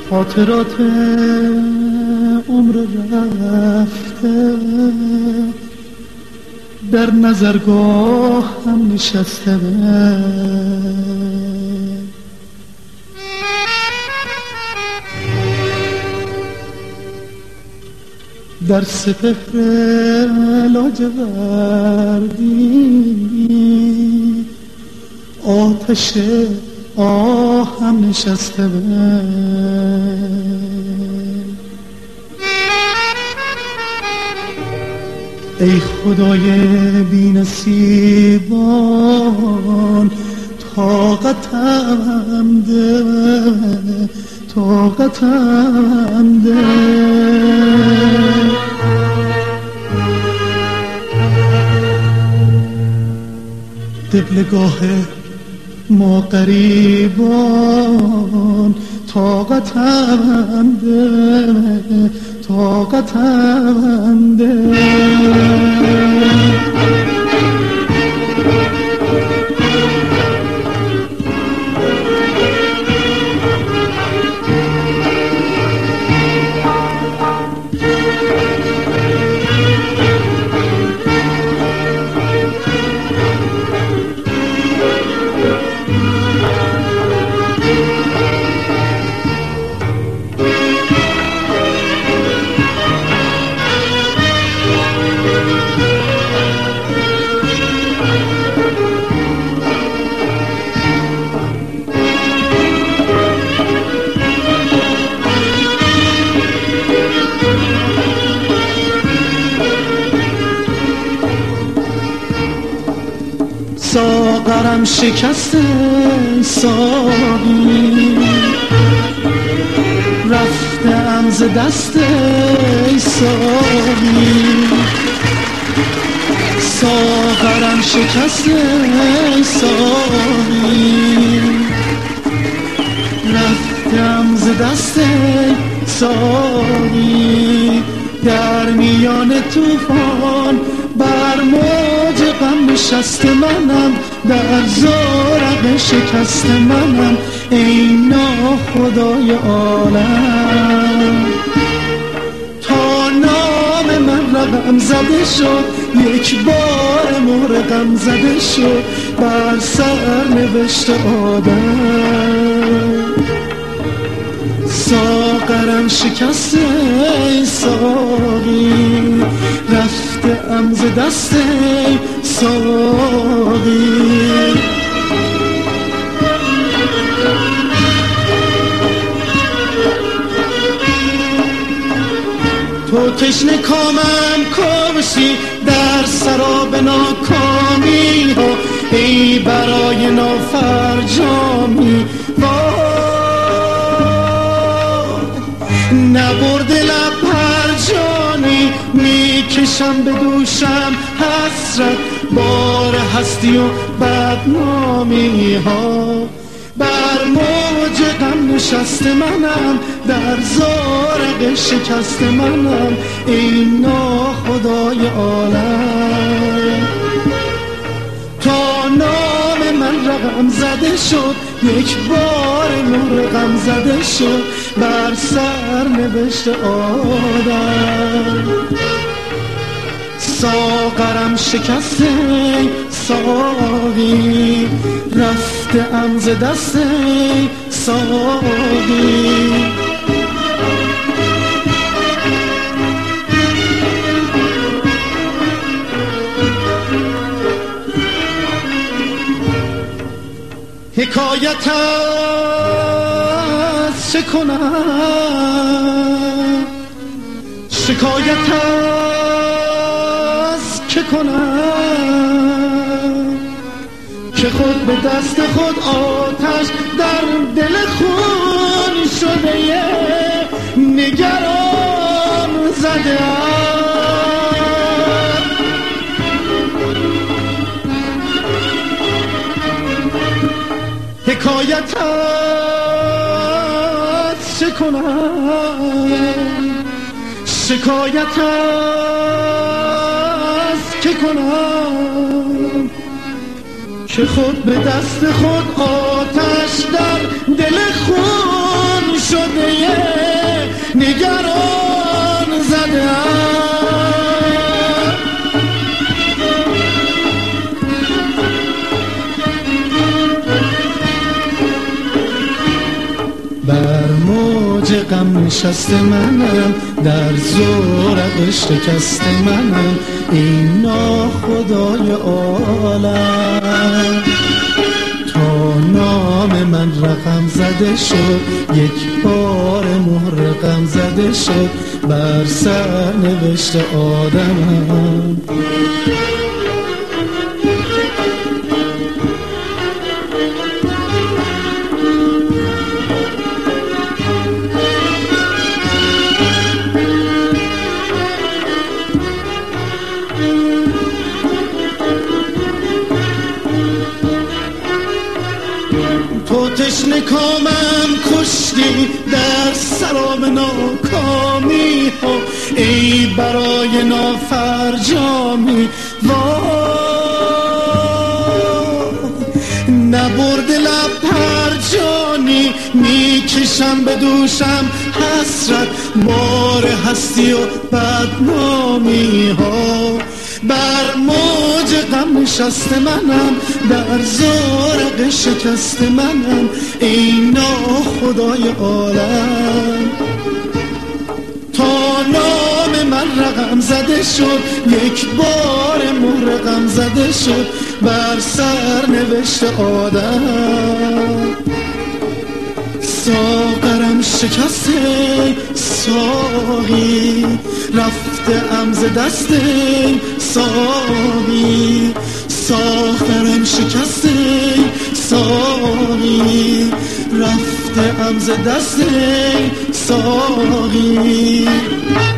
خاطرات عمر رفته در نظرگاه هم نشسته در سپهر لاجوردی آتش آهم نشسته ای خدای بی نصیبان طاقتم ده طاقتم ده قبلگاه ما غریبان طاقتم ده طاقتم ده ساغرم شکسته ساقی رفتم ز دست ساقی ساغرم شکسته ساقی رفتم ز دست ساقی در میان طوفان بر موج غم نشست منم در زورق شکست منم ای ناخدای عالم تا نام من رقم زده شد یک بار مهر غم زده شد بر سر نوشت آدم ساغرم شکسته ساقی رفته ام ز دست ساقی تو تشنه کامم کشی در سراب ناکامی ها ای برای نافرجامی نبرد لب هر جانی میکشم به دوشم حسرت بار هستی و بدنامی ها بر موج غم نشست منم در زارق شکست منم ای ناخدای عالم تا نام من رقم زده شد یک بار مهر غم زده شد بر سر نوشت آدم ساغرم شکسته ساقی رفته ام ز دست ساقی حکایت از چه کنم شکایت از که کنم که خود به دست خود آتش در دل خون شده نگران زده حکایت از چه کنم شکایت از که کنم که خود به دست خود آتش در دل خون شده نگران زدم. بر موج غم نشست منم، در زورق شکست منم، این ناخدای عالم. تا نام من رقم زده شد، یک بار مهر غم زده شد بر سر نوشت آدمم. تو تشنه کامم کشتی در سراب ناکامی ها، ای برای نافرجامی نبرد لب پرجانی، میکشم به دوشم حسرت بار هستی و بدنامی ها. بر موج غم نشست منم، در زورق شکست منم، ای ناخدای عالم. تا نام من رقم زده شد، یک بار مهر غم زده شد بر سر نوشت آدم. ساغرم شکسته ساقی، رفته ام ز دست ساقی. ساغرم شکسته ساقی، رفته ام ز دست ساقی.